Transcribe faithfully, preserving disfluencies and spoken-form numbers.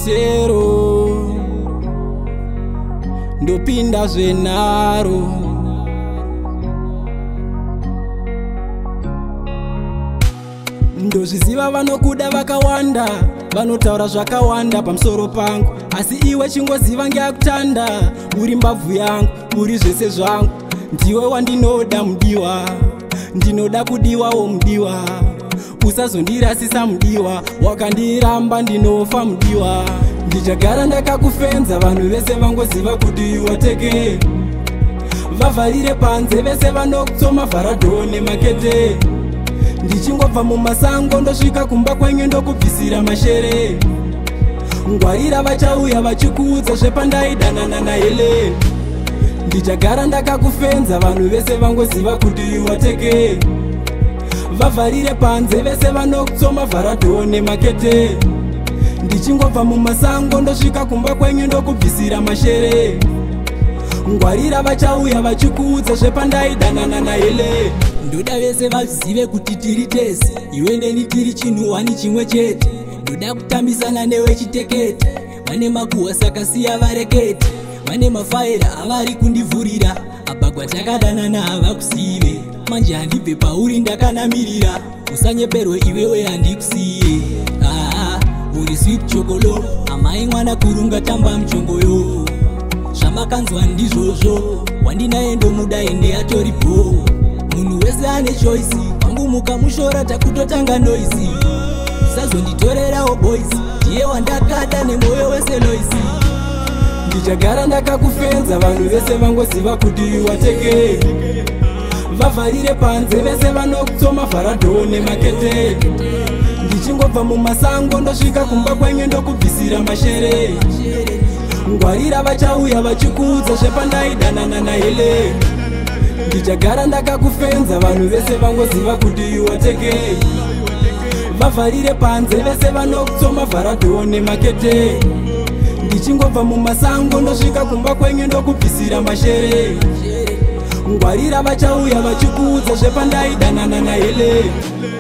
mutero ndopinda zvenaro. Ndozviziva vanokuda vakawanda, vanotaura zvakawanda pamusoro pangu, asi iwe chingoziva ngeyakutanda. Uri mbabvu yangu, uri zvese zvangu, ndiwe wandinoda mudiwa, ndinoda kudiwawo mudiwa. Usazondirasisa mudiwa, wakandiramba ndinofa mudiwa. Ndichagara ndakakufenza, vanhu vese vangoziva kuti iwe teke. Vavharire panze vese vanokutsoma vharadho nemakete. Ndichingobva mumasango ndosvika kumba kwenyu ndokubvisira mashere. Ngwarira vachauya vachikuudza zvepandaidanana nahele. Ndichagara ndakakufenza, vanhu vese vangoziva kuti iwe teke. Vavharire panze vese vanokutsoma vharadho nemakete. Ndichingobva mumasango ndosvika kumba kwenyu ndokubvisira mashere. Ngwarira vachauya vachikuudza zvepandaidanana nahele. Ndoda vese vazive kuti tiri tese, iwe ndeni tiri chinhu wani chimwe chete. Ndoda kutambisana newe chitekete, vane makuhwa saka siya varekete. Vane mafaira avari kundivhurira, apa kwatakadanana havakusive. Manje handibve pauri ndakanamirira, usanyeperwe iwewe handikusiye. Ah, uri sweet chokolo, amai mwana kurunga tamba muchongoyo. Zvamakanzwa ndizvozvo, wandinaye ndomuda ende atoripo. Munhu wese ane choice, wangu mukamushora takutotanga noisi. Usazonditorerawo boys, ndiye wandakada nemwoyo wese noisi. Ndichagara ndakakufenza, vanhu vese vangoziva kuti iwe teke. Vavharire panze vese vanokutsoma vharadho nemakete. Ndichingobva mumasango ndosvika kumba kwenyu ndokubvisira mashere. Ngwarira vachauya vachikuudza zvepandaidanana nahele. Ndichagara ndakakufenza, vanhu vese vangoziva kuti iwe teke. Vavharire panze vese vanokutsoma vharadho nemakete. Ndichingobva mumasango ndosvika kumba kwenyu ndokubvisira mashere. Ngwarira vachauya vachikuudza zvepandaidanana nahele.